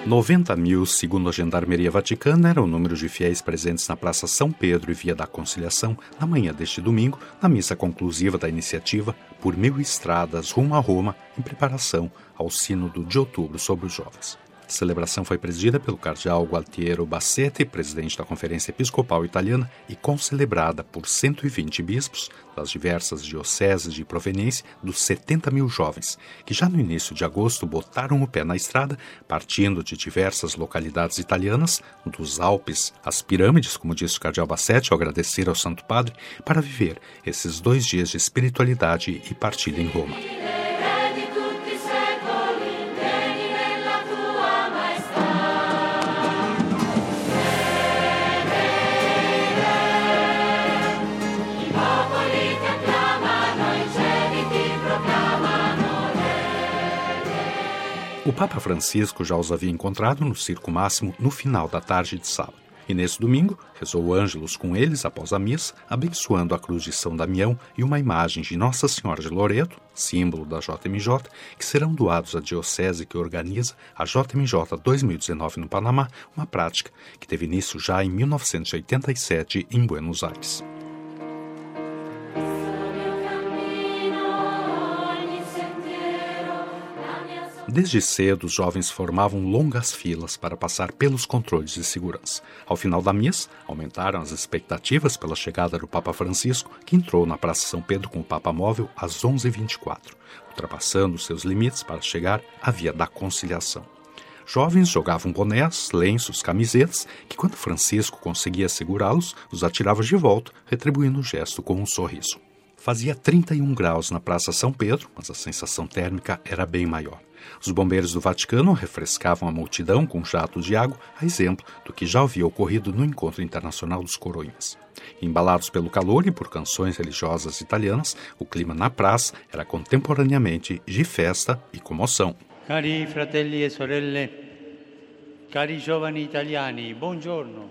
90.000, segundo a Gendarmeria Vaticana, era o número de fiéis presentes na Praça São Pedro e Via da Conciliação na manhã deste domingo, na missa conclusiva da iniciativa Por Mil Estradas rumo a Roma, em preparação ao Sínodo de outubro sobre os jovens. A celebração foi presidida pelo cardeal Gualtiero Bassetti, presidente da Conferência Episcopal Italiana, e concelebrada por 120 bispos das diversas dioceses de proveniência dos 70.000 jovens, que já no início de agosto botaram o pé na estrada, partindo de diversas localidades italianas, dos Alpes às pirâmides, como disse o cardeal Bassetti ao agradecer ao Santo Padre, para viver esses 2 dias de espiritualidade e partilha em Roma. O Papa Francisco já os havia encontrado no Circo Máximo no final da tarde de sábado. E nesse domingo, rezou o Ângelus com eles após a missa, abençoando a cruz de São Damião e uma imagem de Nossa Senhora de Loreto, símbolo da JMJ, que serão doados à diocese que organiza a JMJ 2019 no Panamá, uma prática que teve início já em 1987 em Buenos Aires. Desde cedo, os jovens formavam longas filas para passar pelos controles de segurança. Ao final da missa, aumentaram as expectativas pela chegada do Papa Francisco, que entrou na Praça São Pedro com o Papa Móvel às 11h24, ultrapassando seus limites para chegar à Via da Conciliação. Jovens jogavam bonés, lenços, camisetas, que quando Francisco conseguia segurá-los, os atirava de volta, retribuindo o gesto com um sorriso. Fazia 31 graus na Praça São Pedro, mas a sensação térmica era bem maior. Os bombeiros do Vaticano refrescavam a multidão com jatos de água, a exemplo do que já havia ocorrido no Encontro Internacional dos Coroinhas. Embalados pelo calor e por canções religiosas italianas, o clima na praça era contemporaneamente de festa e comoção. Cari fratelli e sorelle, cari giovani italiani, buongiorno.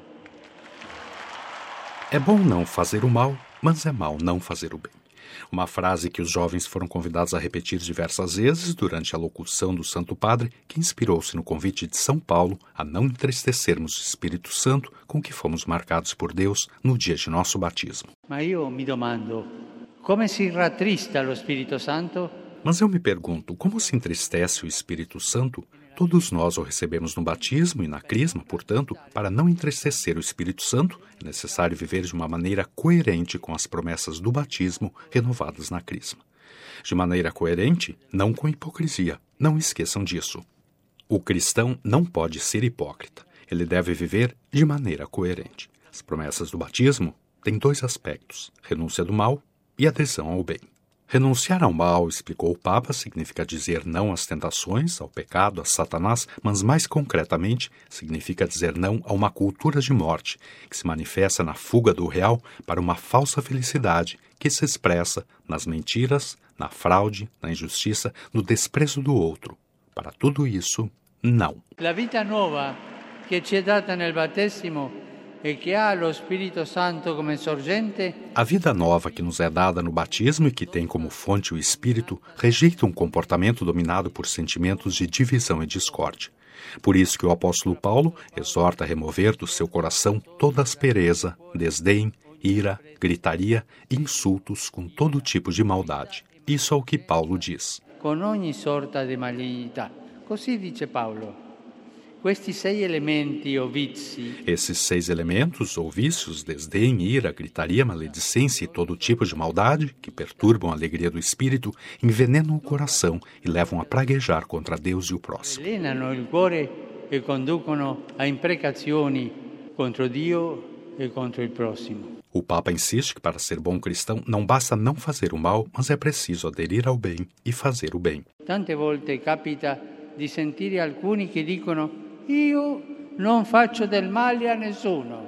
É bom não fazer o mal, mas é mal não fazer o bem. Uma frase que os jovens foram convidados a repetir diversas vezes durante a locução do Santo Padre, que inspirou-se no convite de São Paulo a não entristecermos o Espírito Santo com que fomos marcados por Deus no dia de nosso batismo. Ma io mi domando, come si rattrista lo Spirito Santo? Mas eu me pergunto, como se entristece o Espírito Santo? Todos nós o recebemos no batismo e na crisma, portanto, para não entristecer o Espírito Santo, é necessário viver de uma maneira coerente com as promessas do batismo renovadas na crisma. De maneira coerente, não com hipocrisia. Não esqueçam disso. O cristão não pode ser hipócrita. Ele deve viver de maneira coerente. As promessas do batismo têm 2 aspectos: renúncia do mal e adesão ao bem. Renunciar ao mal, explicou o Papa, significa dizer não às tentações, ao pecado, a Satanás, mas mais concretamente significa dizer não a uma cultura de morte, que se manifesta na fuga do real para uma falsa felicidade, que se expressa nas mentiras, na fraude, na injustiça, no desprezo do outro. Para tudo isso, não. La vita nuova che ci è data nel battesimo e que há lo Spirito Santo come sorgente. A vida nova que nos é dada no batismo e que tem como fonte o Espírito rejeita um comportamento dominado por sentimentos de divisão e discórdia. Por isso que o apóstolo Paulo exorta a remover do seu coração toda aspereza, desdém, ira, gritaria e insultos com todo tipo de maldade. Isso é o que Paulo diz. Con ogni sorta di malignità. Così dice Paolo. Questi 6 elementi o vizi. Esses 6 elementos ou vícios, desdém, ira, gritaria, maledicência e todo tipo de maldade, que perturbam a alegria do espírito, envenenam o coração e levam a praguejar contra Deus e o próximo. Avvelenano il cuore e conducono a imprecazioni contro Dio e contro il prossimo. O Papa insiste que para ser bom cristão não basta não fazer o mal, mas é preciso aderir ao bem e fazer o bem. Tante volte capita di sentire alcuni che dicono io non faccio del male a nessuno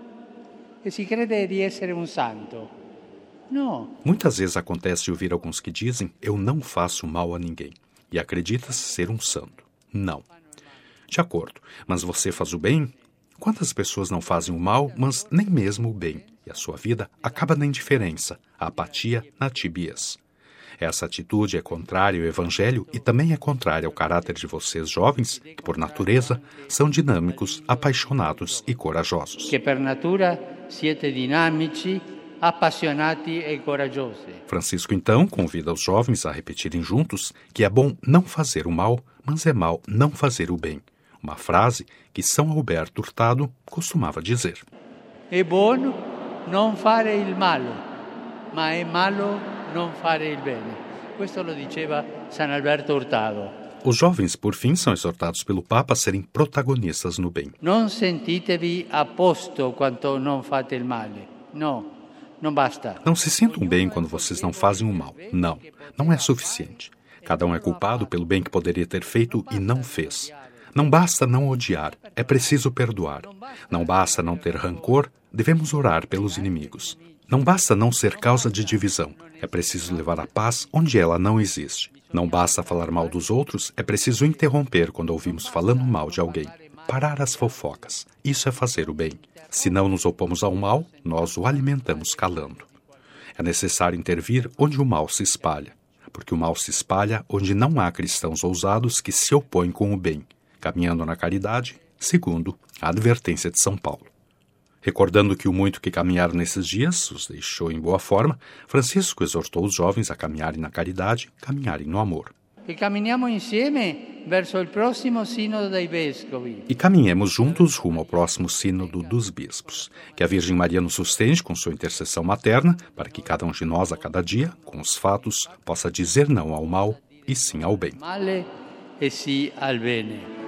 e si crede di essere un santo. No. Muitas vezes acontece de ouvir alguns que dizem eu não faço mal a ninguém e acredita-se ser um santo. Não. De acordo, mas você faz o bem? Quantas pessoas não fazem o mal, mas nem mesmo o bem, e a sua vida acaba na indiferença, a apatia, na tibiez? Essa atitude é contrária ao Evangelho e também é contrária ao caráter de vocês jovens, que por natureza são dinâmicos, apaixonados e corajosos. Que per natura siete dinamici, appassionati e coraggiosi. Francisco então convida os jovens a repetirem juntos que é bom não fazer o mal, mas é mal não fazer o bem. Uma frase que São Alberto Hurtado costumava dizer. È buono non fare il malo, ma è malo non fare il bene. Questo lo diceva San Alberto Hurtado. Os jovens, por fim, são exortados pelo Papa a serem protagonistas no bem. Non sentitevi a posto quando non fate il male. No, non basta. Não se sintam bem quando vocês não fazem o mal. Não, não é suficiente. Cada um é culpado pelo bem que poderia ter feito e não fez. Não basta não odiar, é preciso perdoar. Não basta não ter rancor, devemos orar pelos inimigos. Não basta não ser causa de divisão, é preciso levar a paz onde ela não existe. Não basta falar mal dos outros, é preciso interromper quando ouvimos falando mal de alguém. Parar as fofocas, isso é fazer o bem. Se não nos opomos ao mal, nós o alimentamos calando. É necessário intervir onde o mal se espalha, porque o mal se espalha onde não há cristãos ousados que se opõem com o bem, caminhando na caridade, segundo a advertência de São Paulo. Recordando que o muito que caminharam nesses dias os deixou em boa forma, Francisco exortou os jovens a caminharem na caridade, caminharem no amor. E camminiamo insieme verso il prossimo Sinodo dei Vescovi. E caminhemos juntos rumo ao próximo Sínodo dos Bispos. Que a Virgem Maria nos sustente com sua intercessão materna, para que cada um de nós, a cada dia, com os fatos, possa dizer não ao mal e sim ao bem. Male e sì al bene.